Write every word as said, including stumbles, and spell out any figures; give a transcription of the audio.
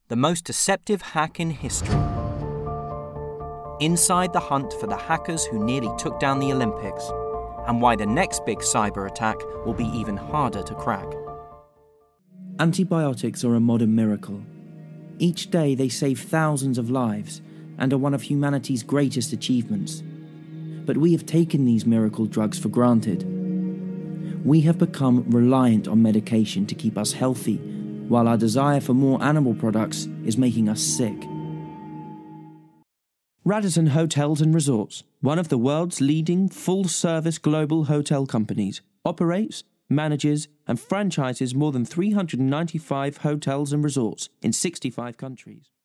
the most deceptive hack in history. Inside the hunt for the hackers who nearly took down the Olympics, and why the next big cyber attack will be even harder to crack. Antibiotics are a modern miracle. Each day they save thousands of lives and are one of humanity's greatest achievements. But we have taken these miracle drugs for granted. We have become reliant on medication to keep us healthy, while our desire for more animal products is making us sick. Radisson Hotels and Resorts, one of the world's leading full-service global hotel companies, operates, manages and franchises more than three hundred ninety-five hotels and resorts in sixty-five countries.